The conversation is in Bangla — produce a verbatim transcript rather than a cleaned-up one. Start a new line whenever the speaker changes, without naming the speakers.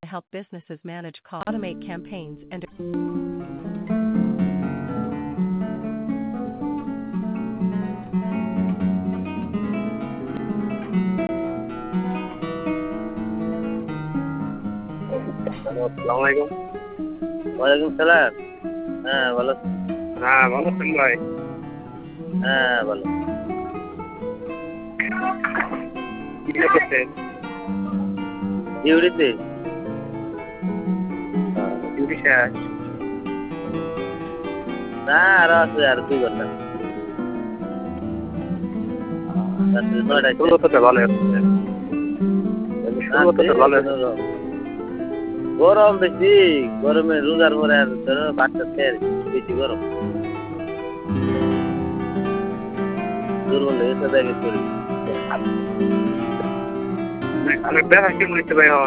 help businesses manage costs, automate campaigns, and
hello, আসসালামু আলাইকুম।
ওয়ালাইকুম সালাম। হ্যাঁ, ভালো।
হ্যাঁ, ভালো আছেন ভাই?
হ্যাঁ, ভালো।
কি করতেছেন?
ডিউটিতে।
আহ, ডিউটি শেষ?
না, আরো আছে, আর দুই ঘন্টা। রাত্রে নয়টায় শেষ।
শুরুতে ভালো হচ্ছে। শুরুতে ভালো হচ্ছে।
গরম বেশি, গরমে রোজার পরে আর ধরো বাচ্চা খেয়ে বেশি গরম। দুর্বল হয়ে গেছে, ব্যাগে শরীর।
আমি বেড়া কি মনে হচ্ছে ভাই?